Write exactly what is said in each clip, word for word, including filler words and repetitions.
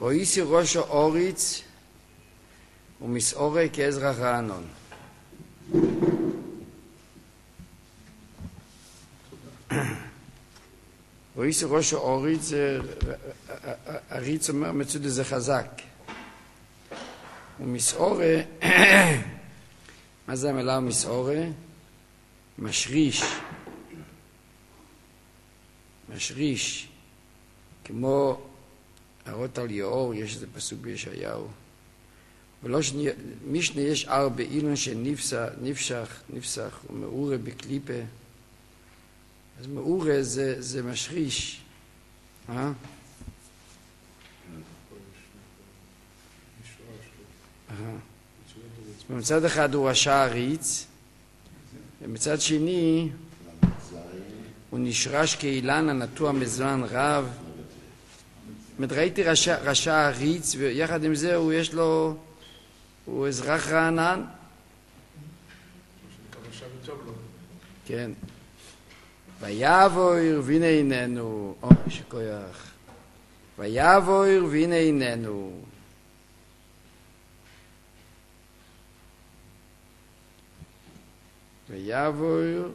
ואיסי ראש האוריץ ומסעורי כאזרח רענון. ואיסי ראש האוריץ, הריץ אומר מצוד זה חזק. ומסעורי, מה זה המילה מסעורי? משריש. משריש. כמו הרות על יאור, יש איזה פסוק בישעיהו. ולא שני, משנה יש ארבע אילון שנפסח, נפשח, נפסח, ומאורה בקליפה. אז מאורה זה, זה משריש. אה? מצד אחד הוא רשע עריץ, ומצד שני הוא נשרש כאילן הנטוע מזמן רב. ראיתי רשע, רשע עריץ, ויחד עם זה הוא יש לו, הוא אזרח רענן. כן. ויבויר והנה איננו. או, יש כוח. ויבויר והנה איננו. ויבויר,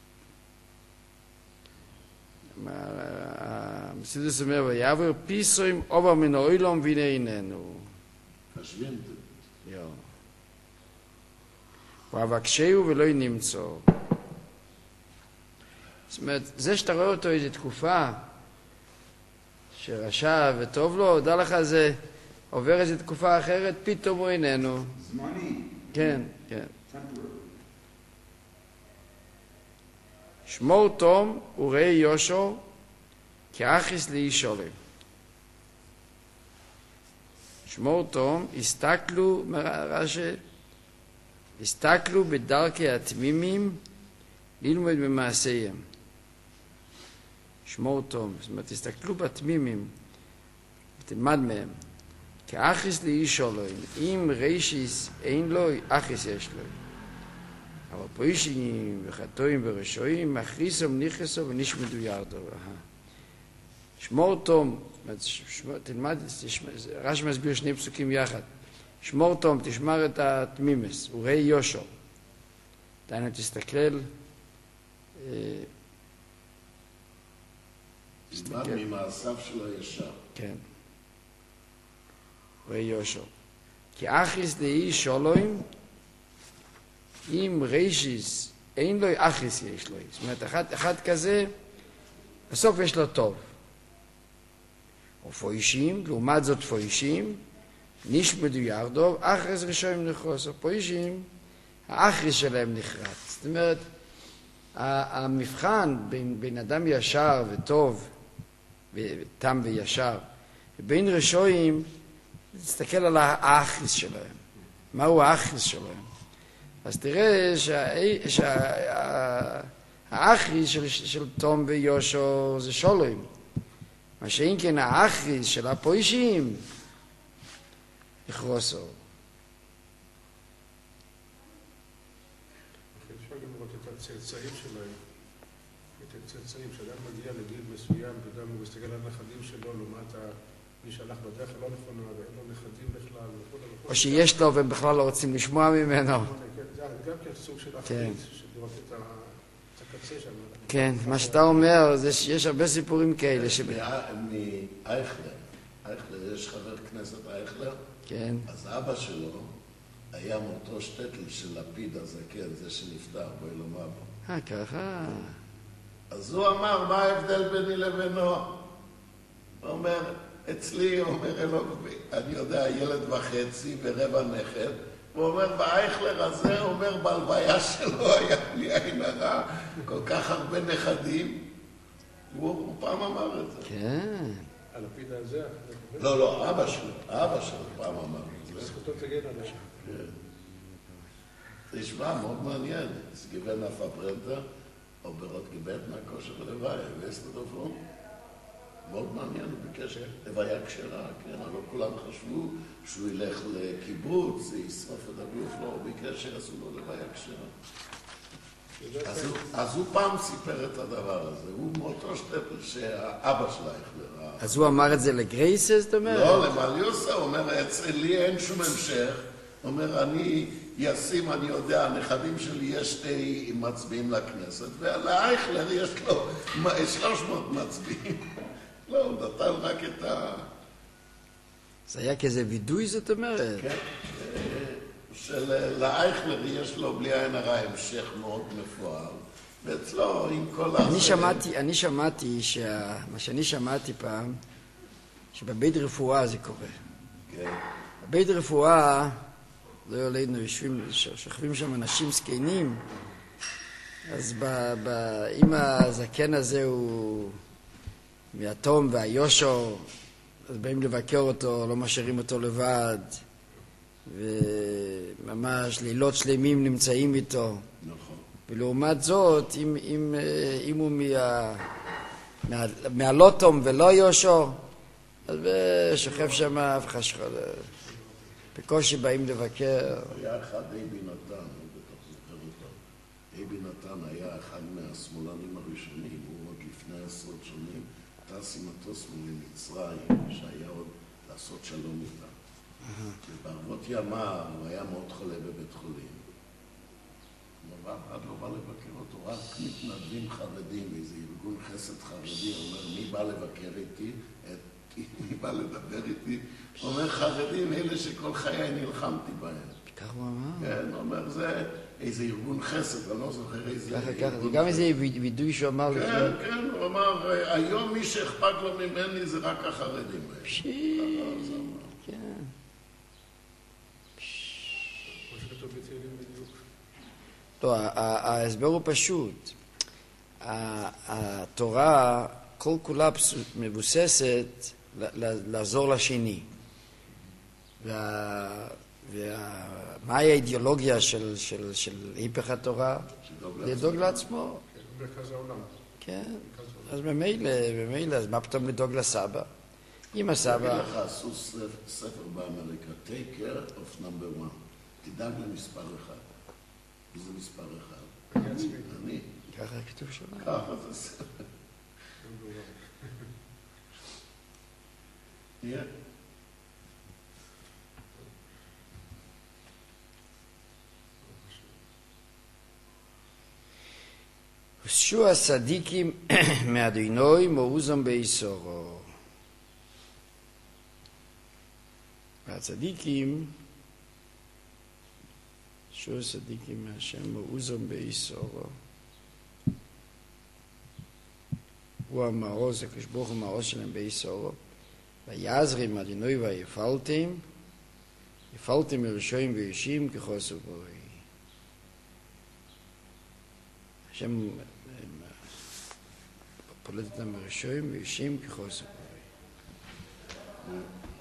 המסידוס אומר, ויבויר פיסוים עובר מן האוילום והנה איננו. verschwindet. Ja. ואבקשהו ולא נמצא. זאת אומרת, זה שאתה רואה אותו איזו תקופה שרשע וטוב לו, דע לך זה עובר איזו תקופה אחרת, פתאום הוא איננו. זמני. כן, כן. שמור תום וראה יושו כאחיס לאיש עולם. שמור תום, הסתכלו, רש"י, הסתכלו בדרכי התמימים ללמוד במעשיהם. שמור תום, זאת אומרת, הסתכלו בתמימים, תלמד מהם. כאחיס לאיש עולם, אם רישיס אין לו, אחיס יש לו. אבל פרישים וחטואים ורשעים, מכריסום נכנסו ונשמדו ירדו. שמור תום, תלמד, רש"י מסביר שני פסוקים יחד. שמור תום, תשמר את התמימס, וראה יושו. דיינו תסתכל, תלמד ממעשיו של הישר. כן. וראה יושו. כי אחיס לאיש אלוהים, אם רישיס אין לו, אחיס יש לו. זאת אומרת, אחד, אחד כזה, בסוף יש לו טוב. ופוישים, לעומת זאת פוישים, נשמדו ירדו, אחרס ראשונים נחרוס. הפוישים, האחרס שלהם נחרץ. זאת אומרת, המבחן בין, בין אדם ישר וטוב, ותם וישר, ובין ראשונים, תסתכל על האחרס שלהם. מהו האחרס שלהם? אז תראה שהאחריס של, של תום ויושו זה שולם. מה שאין כן האחריס של הפוישים יכרוסו. אפשר גם לראות את הצאצאים שלהם, את הצאצאים, שאדם מגיע לגיל מסוים, ואדם הוא מסתכל על הנכדים שלו, לעומת מי שהלך בדרך הלא נכונה, ואין לו נכדים בכלל, או שיש לו והם בכלל לא רוצים לשמוע ממנו. גם כן סוג של אחרית, של לראות את הקצה שם. כן, מה שאתה אומר, יש הרבה סיפורים כאלה. מאייכלר, אייכלר, יש חבר כנסת אייכלר, כן. אז אבא שלו היה מאותו שטטל של לפיד הזקן, זה שנפטר, בואי לומר בו. אה, ככה. אז הוא אמר, מה ההבדל ביני לבינו? הוא אומר, אצלי, הוא אומר, אלוהים, אני יודע, ילד וחצי ורבע נכד, הוא אומר, באייכלר הזה, הוא אומר, בהלוויה שלו היה בלי עין הרע, כל כך הרבה נכדים. הוא, הוא פעם אמר את זה. כן. הלפיד הזה? לא, לא, אבא שלו, אבא שלו פעם אמר את זה. זכותו תגן על השם. זה נשמע מאוד מעניין. זה גיוון אפה ברנטר, או ברות גיבט מהכושר הלוואי, ואסטרדופון. מאוד מעניין, הוא ביקש לוויה כשרה, כן, אבל כולם חשבו שהוא ילך לקיבוץ, ישרוף את הגוף, לא, הוא ביקש שיעשו לו לוויה כשרה. אז הוא- אז הוא פעם סיפר את הדבר הזה, הוא מאותו שטפל שהאבא של אייכלר. אז הוא אמר את זה לגרייסס, זאת אומרת? לא, למליוסה, הוא אומר, אצלי אין שום המשך. הוא אומר, אני ישים, אני יודע, הנכדים שלי יש שתי מצביעים לכנסת, ולאייכלר יש לו שלוש מאות מצביעים. לא, הוא נתן רק את ה... זה היה כזה וידוי, זאת אומרת? כן, שלאייכלר יש לו בלי עין הרע המשך מאוד מפואר, ואצלו עם כל אני שמעתי, אני שמעתי, שה... מה שאני שמעתי פעם, שבבית רפואה זה קורה. כן. בבית רפואה, לא עלינו, יושבים, שוכבים שם אנשים זקנים, אז ב, ב, אם הזקן הזה הוא מהתום והיושו, אז באים לבקר אותו, לא משאירים אותו לבד, וממש לילות שלמים נמצאים איתו. נכון. ולעומת זאת, אם, אם, אם הוא מה, מה, מהלוטום ולא יושו, אז שוכב שם אף אחד שחד... בקושי באים לבקר. היה אחד אייבי נתן, אני בטח זוכר אותו. אייבי נתן היה אחד מהשמאלנים הראשונים, הוא עוד לפני עשרות שנים טס עם מטוס ממצרים, שהיה עוד לעשות שלום איתה. ובערבות ימה הוא היה מאוד חולה בבית חולים. אבל עד לא בא לבקר אותו, רק מתנדבים חרדים, איזה ארגון חסד חרדי, הוא אומר, מי בא לבקר איתי? מי בא לדבר איתי? הוא אומר, חרדים, אלה שכל חיי נלחמתי בהם. כך הוא אמר? כן, הוא אומר, זה איזה ארגון חסד, אני לא זוכר איזה ככה, ארגון ככה, זה גם איזה וידוי שהוא אמר כן, לפני. כן, הוא אמר, היום מי שאכפת לו ממני זה רק החרדים האלה. פשי, כן. כמו שכתוב בתהילים בדיוק. לא, ההסבר הוא פשוט. התורה כל כולה מבוססת לעזור לשני. מהי האידיאולוגיה של היפך התורה? לדאוג לעצמו. מרכז העולם. כן, אז ממילא, ממילא, אז מה פתאום לדאוג לסבא? אם הסבא... אני אגיד לך, עשו ספר באמריקה, Take care of number one. תדאג למספר אחד. וזה מספר אחד. אני עצמי. אני. ככה כתוב שם. ככה זה ספר. תהיה. הושעו הצדיקים מאדינוי מאוזם ביסורו. והצדיקים, הושעו הצדיקים מהשם מאוזם ביסורו. הוא המעוז, הקדוש ברוך הוא המעוז שלהם ביסורו. ויעזרים אדינוי ויפלתם, יפלתם מרשועים וישים כחוסו בוי. השם פולט אותם מרשועים וישים כחוסו בוי.